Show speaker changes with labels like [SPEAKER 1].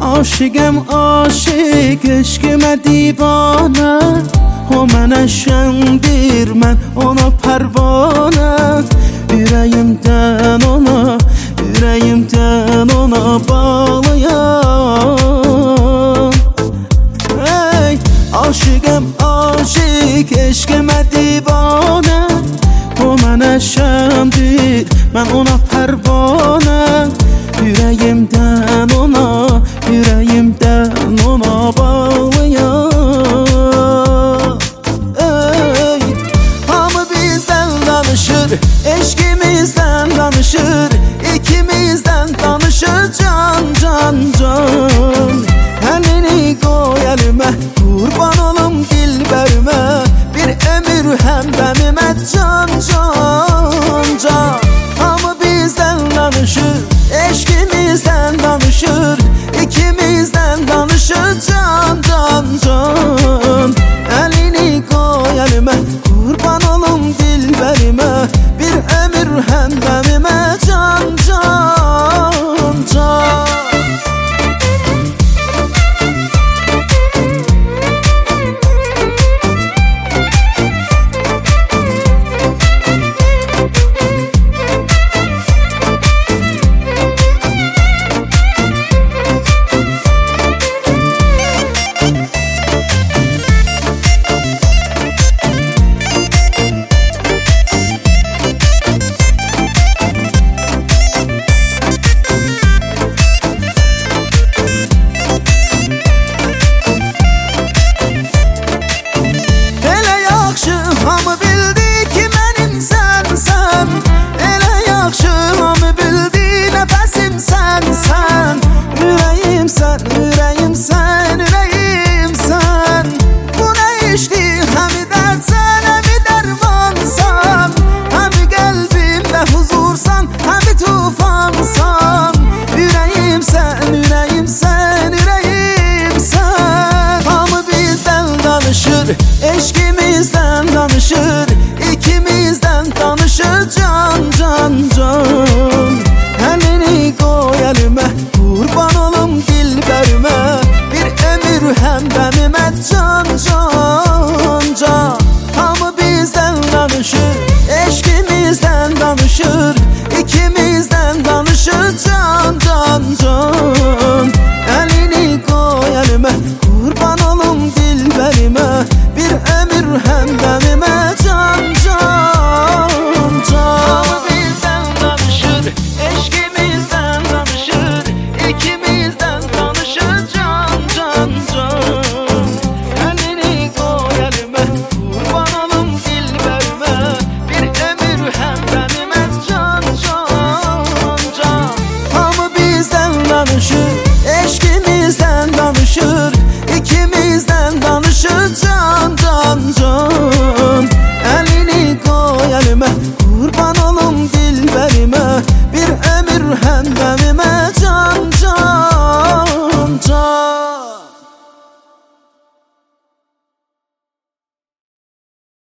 [SPEAKER 1] Aşıqəm aşıq, eşqimə divanə. O mənə şəndir, mən ona pərvanə. Ürəyimdən ona bağlıyam. Ey, aşıqəm aşıq, eşqimə divanə. O mənə şəndir, mən ona pərvanə. Ürəyimdən ona bağlıyam. Ey, hamı bizdən danışır, eşqimizdən danışır. İkimizdən danışır can. Əlini qoy əlimə, qurban olum dilbərimə. Bir ömür həmdəmimə can. Hamı bizdən danışır, eşqimizdən danışır. İkimizdən danışır can. Əlini qoy əlimə, qurban olum dilbərimə. Bir ömür həmdəmimə can. Hamı bildi ki mənim sənsən. Elə yaxşı hamı bildi nəfəsim sən. Ürəyimsən. Bu nə işdir, həmi dərdsən, həmi dərmansan. Həmi qəlbimdə huzursan, həmi tufansan. Ürəyimsən. Hamı bizdən danışır, eşqimizdən danışır. İkimizdən danışır can. Əlini qoy əlimə, qurban olum dilbərimə. Bir ömür həmdəmimə can. Hamı bizdən danışır, eşqimizdən danışır. İkimizdən danışır can. Əlini qoy əlimə, qurban olum dilbərimə. Bir ömür həmdəmimə can. Hamı bizdən danışır, eşqimizdən danışır. İkimizdən danışır can. Əlini qoy əlimə, qurban olum dilbərimə. Bir ömür həmdəmimə can. Hamı bizdən danışır, eşqimizdən danışır. İkimizdən danışır